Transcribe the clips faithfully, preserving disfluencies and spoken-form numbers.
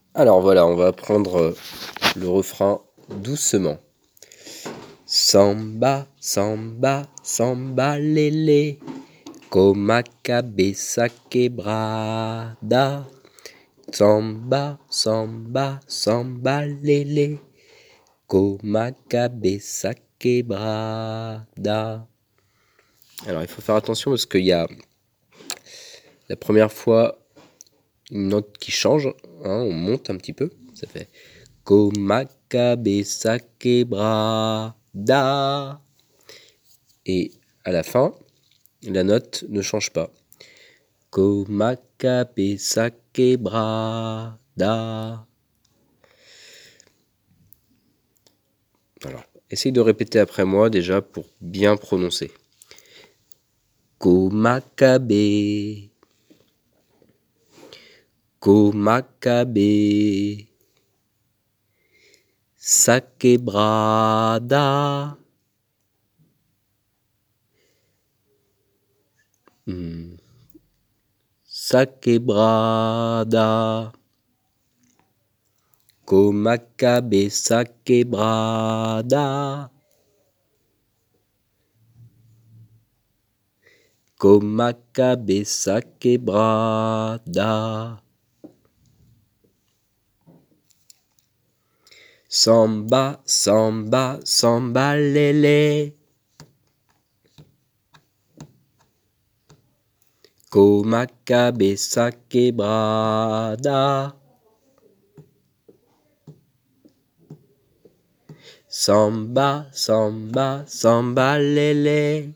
Alors voilà, on va apprendre le refrain doucement. Samba, samba, samba, lélé, como a cabeça quebrada. Samba, samba, samba, lélé, como a cabeça quebrada. Alors il faut faire attention parce qu'il y a la première fois une note qui change, hein, on monte un petit peu, ça fait como a cabeça quebrada. Et à la fin, la note ne change pas. Como a cabeça quebrada. Alors, essaye de répéter après moi déjà pour bien prononcer. Como a cabeça. Como a cabeça quebrada. Hum. Sa quebrada. Como a cabeça quebrada. Como a cabeça quebrada. Samba, samba, samba, lélé. Como a cabeça quebrada. Samba, samba, samba, lélé.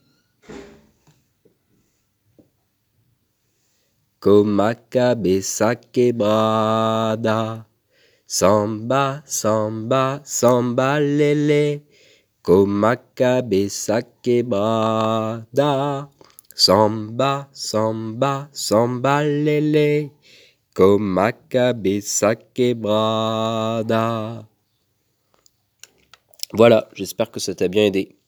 Como a cabeça quebrada. Samba, samba, samba, lélé. Como a cabeça quebrada. Samba, samba, samba, lélé. Como a cabeça quebrada. Voilà, j'espère que ça t'a bien aidé.